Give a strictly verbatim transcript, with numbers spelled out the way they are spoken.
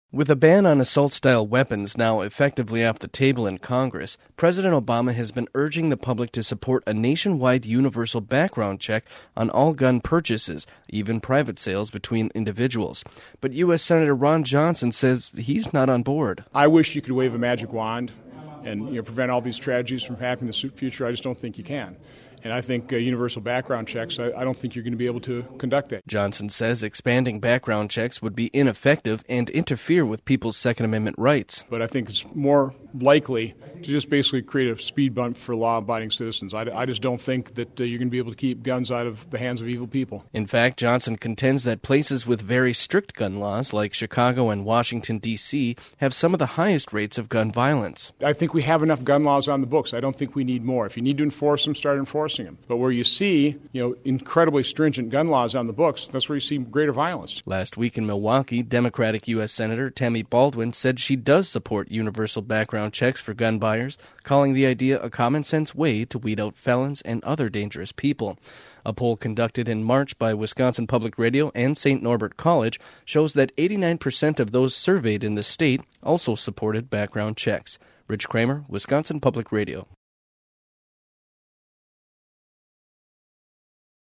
With a ban on assault-style weapons now effectively off the table in Congress, President Obama has been urging the public to support a nationwide universal background check on all gun purchases, even private sales between individuals. But U S Senator Ron Johnson says he's not on board. I wish you could wave a magic wand and you know, prevent all these tragedies from happening in the future. I just don't think you can. And I think uh, universal background checks, I, I don't think you're going to be able to conduct that. Johnson says expanding background checks would be ineffective and interfere with people's Second Amendment rights. But I think it's more likely to just basically create a speed bump for law-abiding citizens. I, I just don't think that uh, you're going to be able to keep guns out of the hands of evil people. In fact, Johnson contends that places with very strict gun laws, like Chicago and Washington, D C, have some of the highest rates of gun violence. I think we have enough gun laws on the books. I don't think we need more. If you need to enforce them, start enforcing them. But where you see, you know, incredibly stringent gun laws on the books, that's where you see greater violence. Last week in Milwaukee, Democratic U S Senator Tammy Baldwin said she does support universal background checks for gun buyers, calling the idea a common-sense way to weed out felons and other dangerous people. A poll conducted in March by Wisconsin Public Radio and Saint Norbert College shows that eighty-nine percent of those surveyed in the state also supported background checks. Rich Kramer, Wisconsin Public Radio.